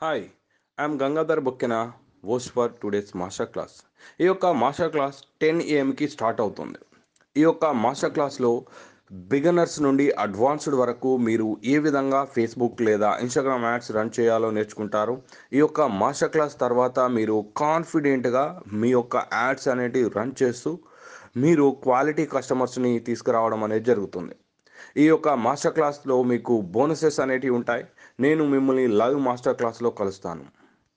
Hi, I'm Gangadhar Bokkena, host for today's master class. ఈ యొక్క master class 10 AM start అవుతుంది. ఈ యొక్క మాస్టర్ క్లాస్లో బిగినర్స్ నుండి అడ్వాన్స్డ్ వరకు మీరు ఏ విధంగా ఫేస్బుక్ లేదా ఇన్స్టాగ్రామ్ యాడ్స్ రన్ చేయాలో నేర్చుకుంటారు. ఈ యొక్క మాస్టర్ క్లాస్ తర్వాత మీరు కాన్ఫిడెంట్గా మీ యొక్క యాడ్స్ అనేటివి రన్ చేస్తూ మీరు క్వాలిటీ కస్టమర్స్ని తీసుకురావడం అనేది జరుగుతుంది. ఈ యొక్క మాస్టర్ క్లాస్లో మీకు బోనసెస్ అనేటివి ఉంటాయి. నేను మిమ్మల్ని లైవ్ మాస్టర్ క్లాస్లో కలుస్తాను.